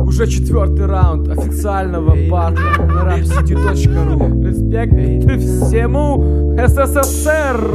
Уже 4-й раунд официального батла на rapcity.ru. Респект всему СССР.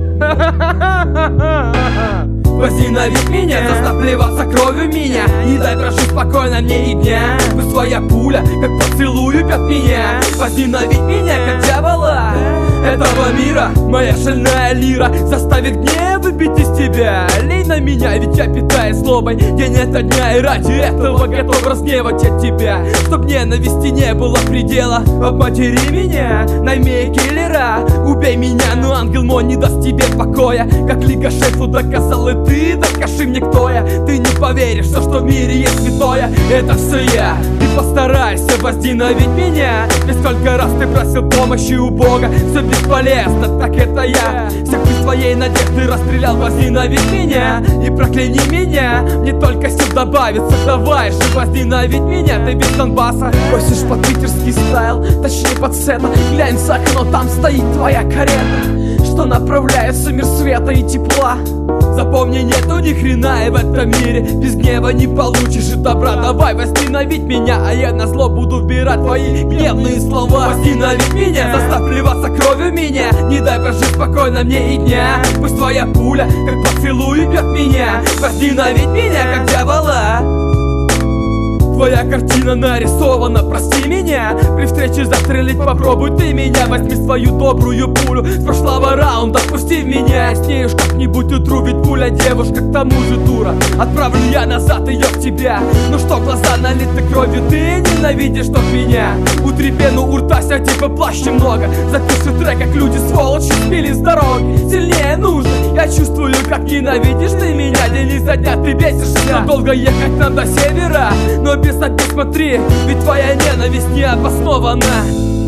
Возненавидь меня, заставь плеваться кровью меня. Не дай прожить спокойно мне и дня. Пусть твоя пуля, как поцелуй, убьет меня. Возненавидь меня, как дьявола этого мира. Моя шальная лира заставит гнев выбить из тебя. Лей на меня, ведь я питаюсь злобой день ото дня. И ради этого готов разгневать от тебя. Чтоб ненависти не было предела. Обматери меня, найми киллера. Убей меня, но ангел мой не даст тебе покоя. Как Лига Шефу доказал и ты, докажи мне кто я. Ты не поверишь, что в мире есть святое. Это все я. Ты постарайся возненавидь меня. Ведь сколько раз ты просил помощи у Бога. Все бесполезно, так это я. Всех без твоей надежды расстрелял. Возненавидь меня и прокляни меня. Мне только сил добавится. Давай же возненавидь меня. Ты без Донбасса косишь под питерский стайл, точнее под сета. Глянь за окно, там стоит твоя карета, что направляется в мир света и тепла. Запомни, нету ни хрена и в этом мире без гнева не получишь и добра. Давай возненавидь меня, а я назло буду вбирать твои гневные слова. Возненавидь меня, заставь плеваться кровью меня. Не дай прожить спокойно мне и дня. Пусть твоя пуля, как поцелуй, бьет меня. Возненавидь меня, как дьявола. Твоя картина нарисована, прости меня. При встрече застрелить попробуй ты меня. Возьми свою добрую пулю с прошлого раунда, пусти в меня. С ней уж как-нибудь утру, ведь пуля девушка к тому же дура. Отправлю я назад ее в тебя. Ну что, глаза налиты кровью, ты ненавидишь тот меня. Утри пену у рта, сяди поплаще много. Запиши трек, как люди сволочи сбили с дороги. Сильнее нужно, я чувствую, как ненавидишь ты меня. День изо дня ты бесишься, но долго ехать нам до севера. Но без обид смотри, ведь твоя ненависть не обоснована.